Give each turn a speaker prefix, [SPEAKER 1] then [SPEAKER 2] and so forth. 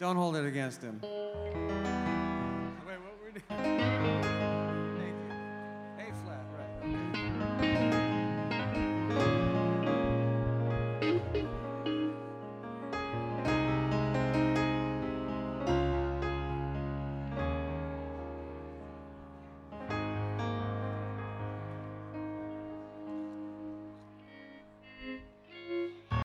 [SPEAKER 1] Don't hold it against him. Wait, what were we doing? Thank you. A flat, right. Okay.